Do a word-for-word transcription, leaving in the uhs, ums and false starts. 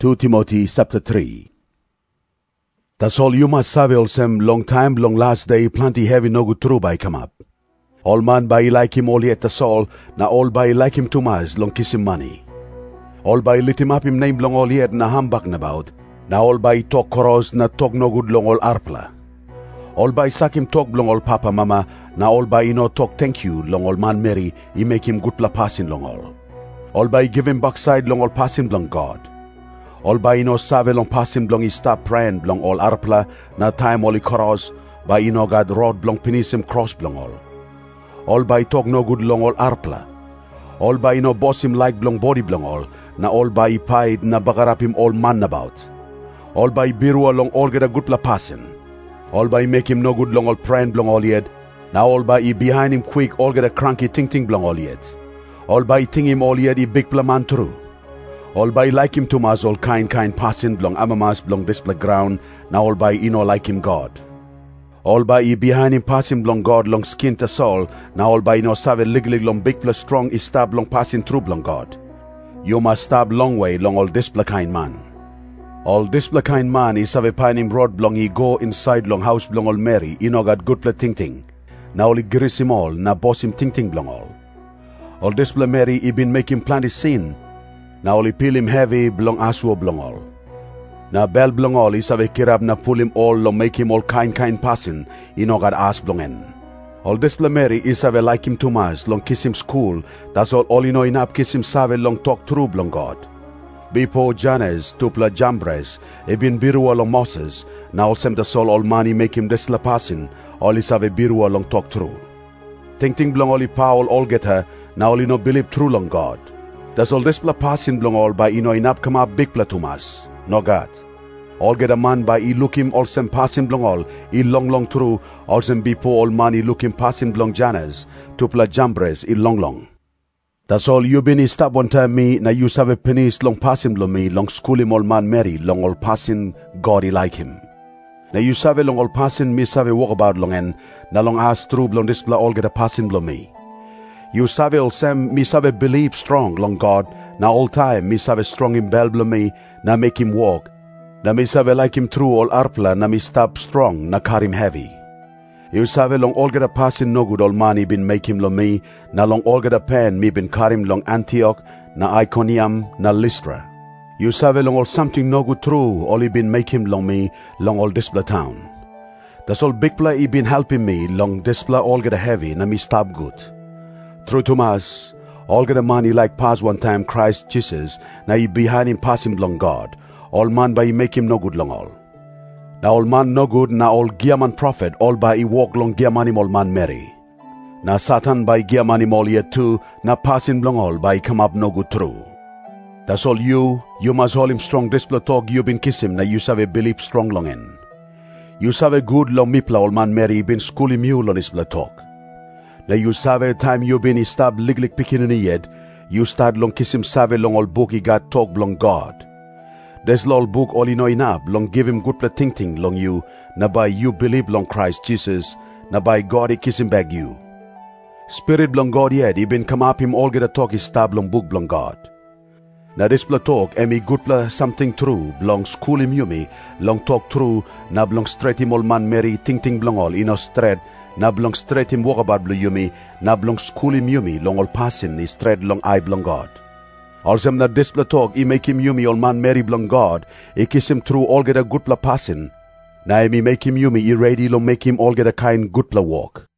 Second Timothy chapter three. That's all you must sabe olsem long time long last day plenty heavy no good true by come up. All man by like him all yet the soul, na all by like him too much long kiss him money. All by lit him up him name long all yet na hambak about, na all by talk koros na talk no good long all arpla. All by suck him talk long all papa mama, na all by you know talk thank you long all man Mary, he make him good pla passing long all. All by give him backside long all passing long God. All by you know save long passing long he stop praying long all arpla, na time all he koros, by you know God rod long penis him cross long all. All by talk no good long all arpla. All by you know boss him like long body long all, na all by he paid na bagarap him all man about. All by biru along all get a good pla passing. All by make him no good long all praying long all yet. Now all by he behind him quick all get a cranky ting ting long all yet. All by ting him all yet he big pla man through. All by like him too much all kind kind passing blong amamas blong display ground. Now all by you know like him God. All by he behind him passing blong God long skin to soul. Now all by you know save lig lig long big plus strong is stab long passing through blong God. You must stab long way long all display kind man. All display kind man is have a pine him broad blong he go inside long house blong all Mary. You know got good play ting ting. Now all he gris him all na boss him ting ting blong all. All display Mary he been make him plant his sin. Now all he peel him heavy blong aswo blong all. Na bell blong all is have a kirab na pull him all long make him all kind kind passing. You know got ass blong en. All display Mary is have a like him too much long kiss him school. That's all all you know enough kiss him save long talk through blong God. Bipo Janes, Tupla Jambres, e bin biru long Moses, now all sem the soul all money make him desla passing, all is have a biru long talk through. Ting ting blong all he Paul all get her, now all you know believe true long God. That's all displa passing blong all by you know enough come up big platumas, no God. All get a man by he look him all sem passing blong all, he long long through, all sem bipo all money look him passing blong Janes, Tupla Jambres, he long long. That's all you been stop one time me, na you save penis long passing blong me, long school him all man Mary, long all passing God he like him. Na you save long all passing me save walk about long en, na long ass through blong display all get a passing blong me. You save all sem me save believe strong long God, na all time me save strong in bell blong me, na make him walk, na me save like him through all arpla, na me stop strong, na car him heavy. You save long all get a passing no good all money been make him long me, na long all get a pen me been car him long Antioch, na Iconium, na Lystra. You save long all something no good through, all he been make him long me, long all display town. That's all big play he been helping me, long display all get a heavy, na me stop good. Through Thomas, all get a money like pass one time Christ Jesus, na he behind him pass him long God, all man by he make him no good long all. Now all man no good, na all Giaman prophet, all by he walk long Giamanim all man Mary. Na Satan by Giamanim all yet too, na passing long all by come up no good through. That's all you, you must hold him strong display talk you been kiss him, na you save believe strong long en. You save good long mipla all man Mary been school him you long display talk. Na you save time you been he stab lig lig picking in yet, you start long kiss him save long all book he got talk long God. There's lol book all you know enough, long give him good play ting ting long you, na by you believe long Christ Jesus, na by God he kiss him back you. Spirit long God yet, he been come up him all get a talk he stab long book long God. Na this play talk, emi good play something true, long school him you me, long talk true, na blong straight him all man Mary ting ting blong all, you know straight, na blong straight him walk about blue you me, na blong school him you me, long all passing, he straight long eye blong God. Also na display talk, he make him yumi all man Mary blong God, he kiss him through all get a good pla passing. Na me make him yumi, he ready long make him all get a kind good pla walk.